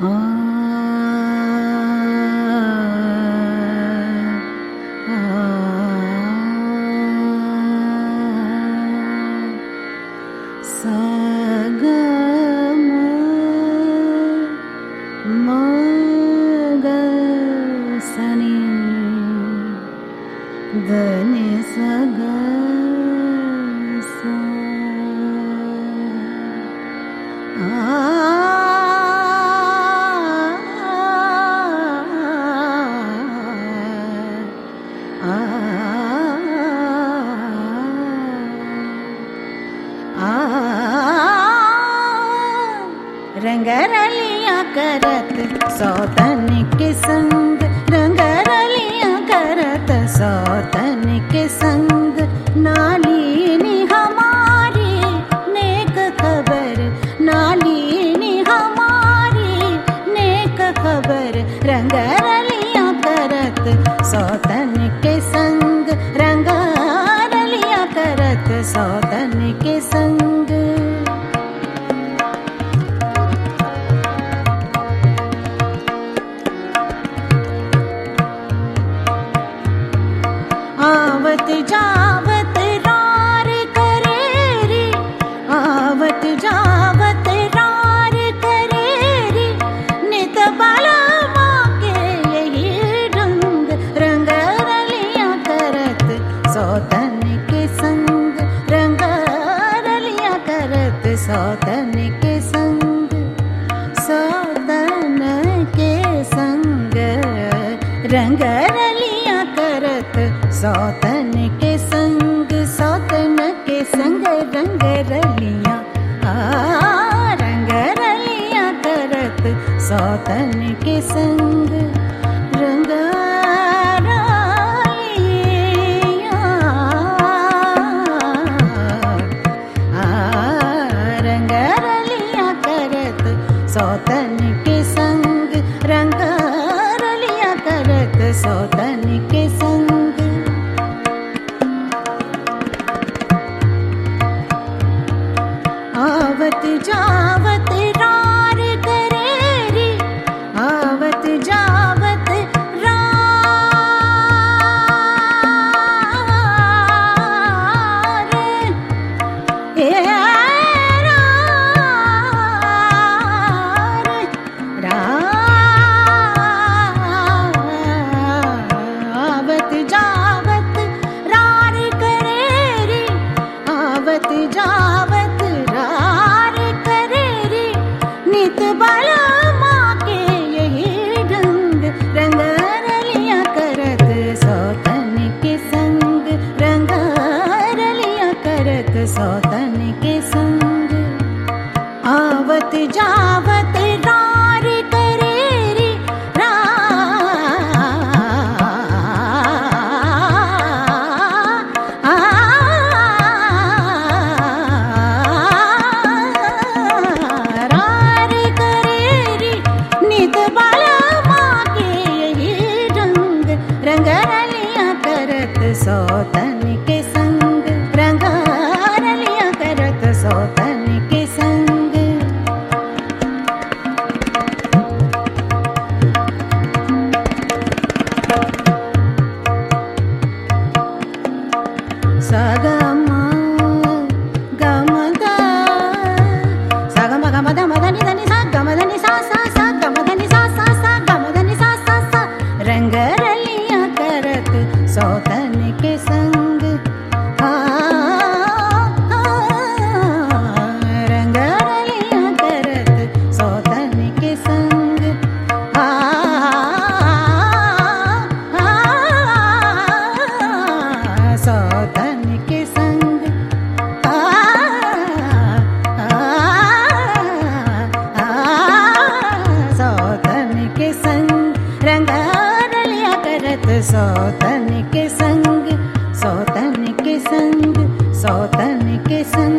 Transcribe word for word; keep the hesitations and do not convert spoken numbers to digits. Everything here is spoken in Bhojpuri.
रंगरलियां करत सौतन के संग, रंगरलियां करत सौतन के संग, नालीनी हमारी नेक खबर, नालीनी हमारी नेक खबर, रंगरलियां करत सौतन के संग, रंगरलियां करत सौतन के संग। आवत जावत रार करे रे, आवत जावत रार करे रे, नित बलवा के यही ढंग, रंगरलियां करत सौतन के संग, रंगरलियां करत सौतन के संग, सौतन के संग, रंगरलियां करत सौतन के संग, सौतन के संग रंगरलियां, आ रंगरलियां करत सौतन के संग, रंगरलियां, आ रंगरलियां करत सौतन के संग, रंगरलियां करत सौतन के संग। आवत जावत रार करे रे, आवत जावत रार, ए रार, रार, आवत जावत रार करे रे, आवत जावत रार करे रे, नित बलवा के यही ढंग, रंगरलियां करत सौतन के संग, रंगरलियां करत सौतन के संग। आवत जावत रार करे रे, रंगरलियां करत सौतन के संग, रंगरलियां करत सौतन के संग। सगम गम द, सगम गम द मदनि धनि सा, गम धनि सा सा सा, गम धनि सा सा सा, गम धनि सा सा सा, रंगरलियां करत सौतन के संग, आ रंगरलियां करत सौतन के संग, आ सौतन के संग, आ सौतन के संग, रंगरलियां करत सौतन के संग, सौतन के संग, सौतन के संग।